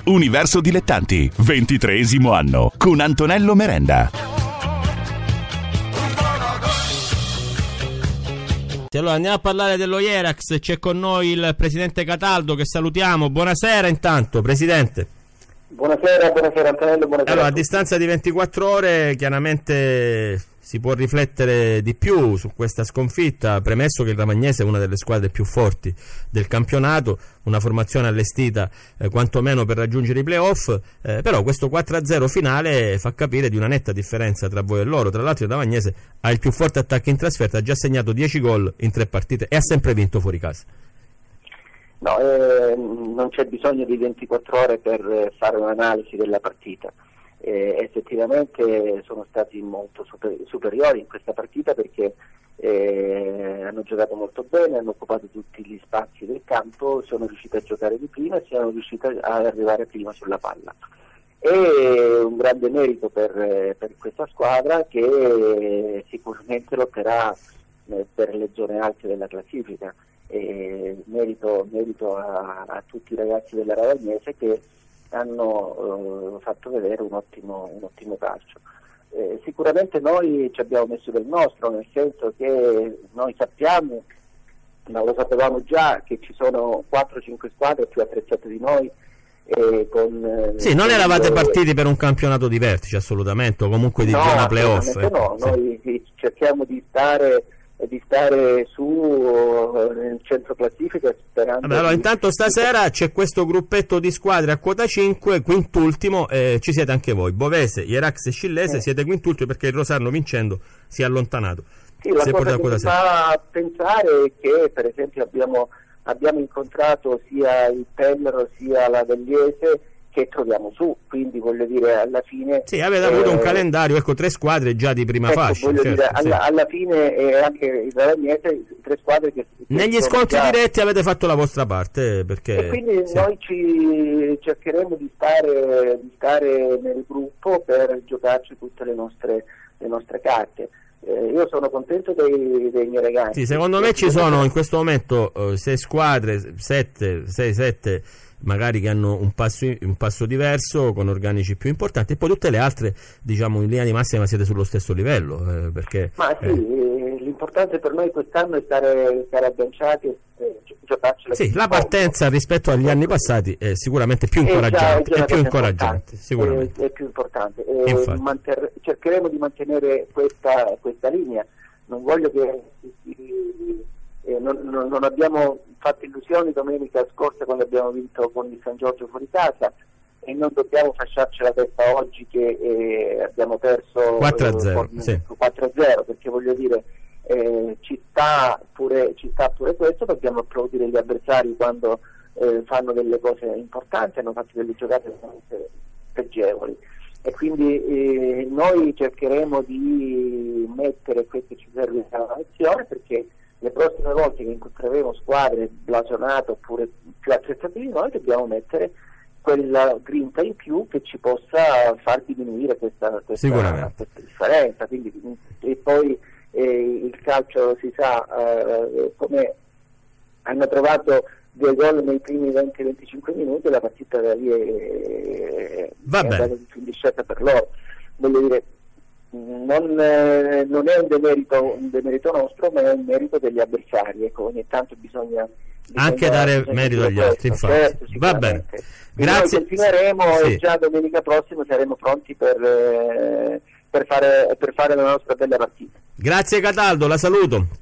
Universo Dilettanti, 23esimo anno, con Antonello Merenda. Allora andiamo a parlare dello Ierax. C'è con noi il presidente Cataldo, che salutiamo. Buonasera intanto, presidente. Buonasera Antonello, buonasera. Allora, a distanza di 24 ore chiaramente si può riflettere di più su questa sconfitta, premesso che il Ramagnese è una delle squadre più forti del campionato, una formazione allestita quantomeno per raggiungere i playoff, però questo 4-0 finale fa capire di una netta differenza tra voi e loro. Tra l'altro il Ramagnese ha il più forte attacco in trasferta, ha già segnato 10 gol in 3 partite e ha sempre vinto fuori casa. No, non c'è bisogno di 24 ore per fare un'analisi della partita. Effettivamente sono stati molto superiori in questa partita, perché hanno giocato molto bene, hanno occupato tutti gli spazi del campo, sono riusciti a giocare di prima e sono riusciti ad arrivare prima sulla palla. È un grande merito per questa squadra, che sicuramente lotterà per le zone alte della classifica. Merito a tutti i ragazzi della Ravagnese, che hanno fatto vedere un ottimo calcio. Sicuramente noi ci abbiamo messo del nostro, nel senso che noi sappiamo, ma lo sapevamo già, che ci sono 4-5 squadre più attrezzate di noi. Non eravate partiti per un campionato di vertice, assolutamente, o comunque di zona playoff. No, noi cerchiamo di stare su nel centro classifica, sperando. Allora, intanto stasera c'è questo gruppetto di squadre a quota 5, quintultimo, ci siete anche voi, Bovese, Ierax e Scillese, siete quintultimi perché il Rosarno, vincendo, si è allontanato. Sì, la cosa che mi fa pensare è che, per esempio, abbiamo incontrato sia il Pello sia la Vegliese, che troviamo su, quindi voglio dire, alla fine... Sì, avete avuto un calendario, 3 squadre già di prima fascia. Voglio dire, alla fine anche il Ravagnese, 3 squadre che... Negli scontri diretti avete fatto la vostra parte, perché... E quindi noi cercheremo di stare nel gruppo per giocarci tutte le nostre carte. Io sono contento dei miei ragazzi. Sì, secondo me ci sono in questo momento 6 squadre, 6-7 magari, che hanno un passo diverso, con organici più importanti, e poi tutte le altre, diciamo, in linea di massima siete sullo stesso livello, perché... Ma sì, l'importante per noi quest'anno è stare agganciati e giocarcela. Sì, la partenza rispetto agli anni passati è sicuramente più incoraggiante, è più incoraggiante, sicuramente. È più importante. Cercheremo di mantenere questa linea. Non voglio che... non abbiamo fatto illusioni domenica scorsa quando abbiamo vinto con il San Giorgio fuori casa, e non dobbiamo fasciarci la testa oggi che abbiamo perso 4-0, perché voglio dire, ci sta pure questo. Dobbiamo applaudire gli avversari quando fanno delle cose importanti, hanno fatto delle giocate pregevoli, e quindi noi cercheremo di mettere questo ci serve alla azione, perché le prossime volte che incontreremo squadre blasonate oppure più attrezzate di noi, dobbiamo mettere quella grinta in più che ci possa far diminuire questa differenza. Quindi, e poi il calcio, si sa come hanno trovato 2 gol nei primi 20-25 minuti, la partita da lì è andata in discesa per loro. Voglio dire, non è un demerito nostro, ma è un merito degli avversari. Ecco, ogni tanto bisogna anche dare merito agli altri, infatti. Certo, va bene, grazie. Noi continueremo, e già domenica prossima saremo pronti per fare la nostra bella partita. Grazie Cataldo, la saluto.